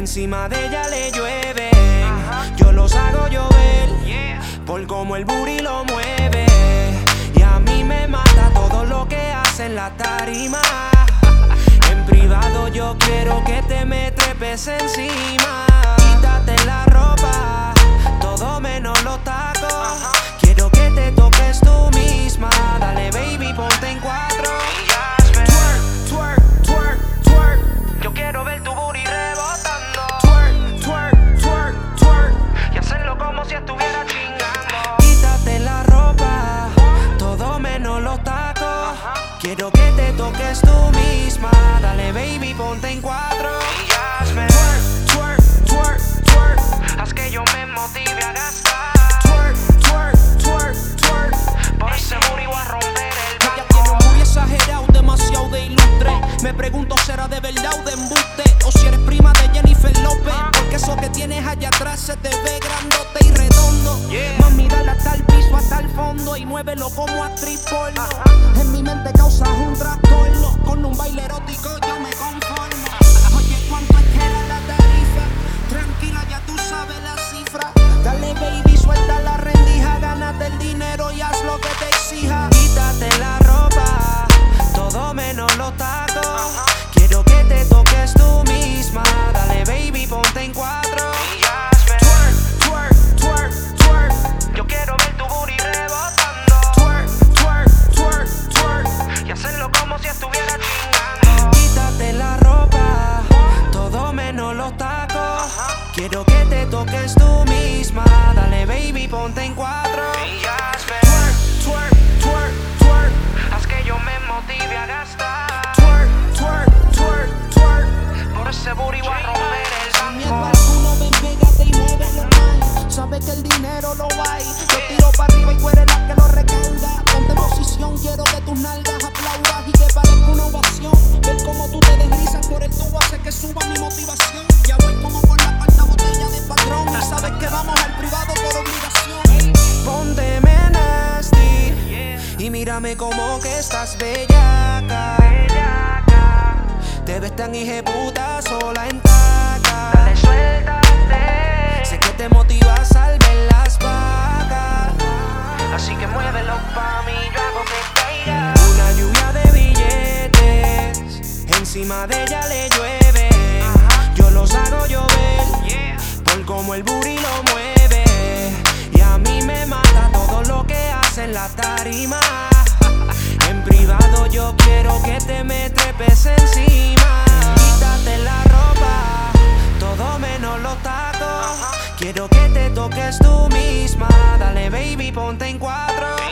Encima de ella le llueven, yo los hago llover, por como el booty lo mueve. Y a mí me mata todo lo que hace en la tarima. En privado yo quiero que te me trepes encima. Quítate la ropa, todo menos los tacos. Quiero que te toques tú misma. Dale baby, ponte en cuatro. Twerk, twerk, twerk, twerk. Yo quiero ver tu booty rebotando. Twerk, twerk, twerk, twerk. Y hacerlo como si estuviera chingando. Quítate la ropa, todo menos los tacos. Quiero que te toques tú misma. Dale baby, ponte en cuatro. Twerk, twerk, twerk, twerk. Haz que yo me motive a gastar. Twerk, twerk, twerk, twerk. Por ese booty voy a romper el banco. Ella tiene un booty exagerado, demasiado de ilustre. Me pregunto, ¿será de verdad o de embuste? O si eres prima de Jennifer López, porque eso que tienes allá atrás se te ve grandote y redondo. Mami, dale hasta el piso, hasta el fondo y muévelo como actriz porno. En mi mente causas un trastorno, con un baile erótico yo me conformo. Oye, ¿cuánto es que era la tarifa? Tranquila, ya tú sabes la cifra. Dale baby, suelta la rendija, gánate el dinero y haz lo que te exija. Quítate la ropa, todo menos los tacos. Quiero que te toques tú misma. Dale baby, ponte en cuatro. Twerk, twerk, twerk, twerk. Yo quiero ver tu booty rebotando. Twerk, twerk, twerk, twerk. Y hacerlo como si estuviera chingando. Quítate la ropa, todo menos los tacos. Quiero que te toques tú misma. Dale baby, ponte en cuatro. Twerk, twerk, twerk, twerk. Haz que yo me motive a gastar. Twerk, twerk, twerk, twerk. Por ese booty voy a romper el Sin miedo banco. alguno, ven, pégate y muévelo más. Sabes que el dinero lo hay. Yo tiro para arriba y tú eres la que lo recauda. Ponte en posición, quiero que tus nalgas aplaudas y que parezca una ovación. Ver cómo tú te deslizas por el tubo hace que suba mi motivación. Ya voy como con la cuarta botella de patrón. Y sabes que vamos al privado por obligación. Pónteme nasty y mírame como que estás bellaca. Te ves tan hijeputa sola en taca. Dale, suéltate. Sé que te motivas al ver las vacas, así que muévelo pa' mí, yo hago que caiga. Una lluvia de billetes, encima de ella le llueve. Yo los hago llover, por como el booty lo mueve. Y a mí me mata todo lo que hace en la tarima. En privado yo quiero que te me trepes encima. Quítate la ropa, todo menos los tacos. Quiero que te toques tú misma. Dale baby, ponte en cuatro.